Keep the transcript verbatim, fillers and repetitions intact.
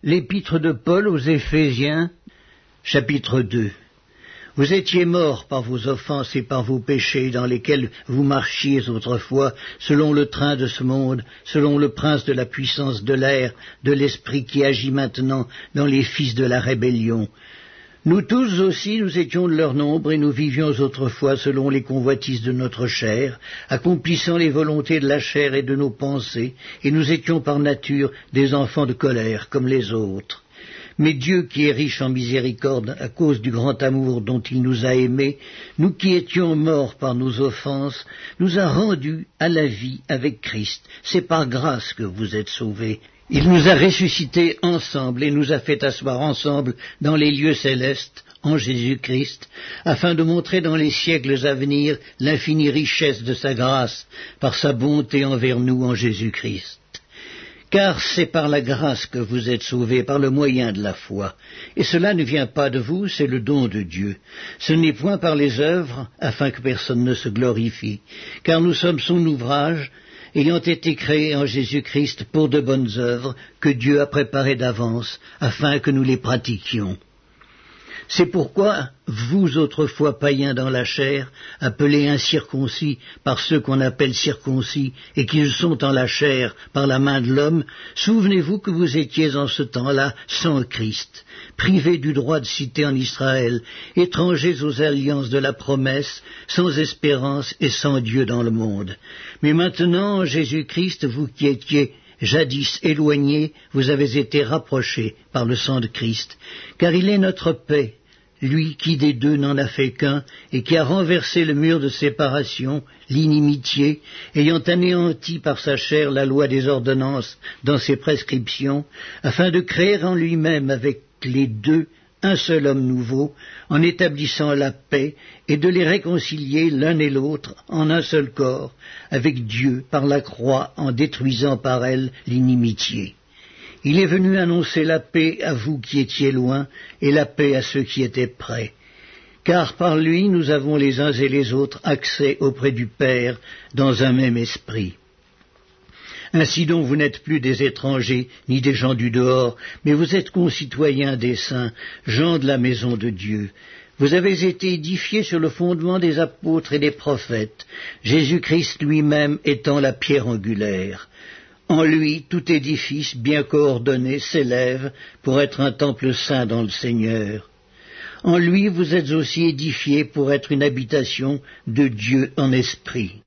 L'épître de Paul aux Éphésiens, chapitre deux. Vous étiez morts par vos offenses et par vos péchés dans lesquels vous marchiez autrefois, selon le train de ce monde, selon le prince de la puissance de l'air, de l'esprit qui agit maintenant dans les fils de la rébellion. Nous tous aussi, nous étions de leur nombre, et nous vivions autrefois selon les convoitises de notre chair, accomplissant les volontés de la chair et de nos pensées, et nous étions par nature des enfants de colère, comme les autres. Mais Dieu, qui est riche en miséricorde, à cause du grand amour dont il nous a aimés, nous qui étions morts par nos offenses, nous a rendus à la vie avec Christ. C'est par grâce que vous êtes sauvés. Il nous a ressuscités ensemble et nous a fait asseoir ensemble dans les lieux célestes, en Jésus-Christ, afin de montrer dans les siècles à venir l'infinie richesse de sa grâce, par sa bonté envers nous en Jésus-Christ. Car c'est par la grâce que vous êtes sauvés, par le moyen de la foi. Et cela ne vient pas de vous, c'est le don de Dieu. Ce n'est point par les œuvres, afin que personne ne se glorifie. Car nous sommes son ouvrage, ayant été créés en Jésus-Christ pour de bonnes œuvres, que Dieu a préparées d'avance, afin que nous les pratiquions. C'est pourquoi, vous autrefois païens dans la chair, appelés incirconcis par ceux qu'on appelle circoncis, et qui sont en la chair par la main de l'homme, souvenez-vous que vous étiez en ce temps-là sans Christ, privés du droit de cité en Israël, étrangers aux alliances de la promesse, sans espérance et sans Dieu dans le monde. Mais maintenant, en Jésus-Christ, vous qui étiez jadis éloignés, vous avez été rapprochés par le sang de Christ, car il est notre paix, lui qui des deux n'en a fait qu'un, et qui a renversé le mur de séparation, l'inimitié, ayant anéanti par sa chair la loi des ordonnances dans ses prescriptions, afin de créer en lui-même avec les deux un seul homme nouveau, en établissant la paix, et de les réconcilier l'un et l'autre en un seul corps, avec Dieu par la croix, en détruisant par elle l'inimitié. Il est venu annoncer la paix à vous qui étiez loin, et la paix à ceux qui étaient près. Car par lui nous avons les uns et les autres accès auprès du Père dans un même esprit. Ainsi donc vous n'êtes plus des étrangers, ni des gens du dehors, mais vous êtes concitoyens des saints, gens de la maison de Dieu. Vous avez été édifiés sur le fondement des apôtres et des prophètes, Jésus-Christ lui-même étant la pierre angulaire. En lui, tout édifice bien coordonné s'élève pour être un temple saint dans le Seigneur. En lui, vous êtes aussi édifiés pour être une habitation de Dieu en esprit.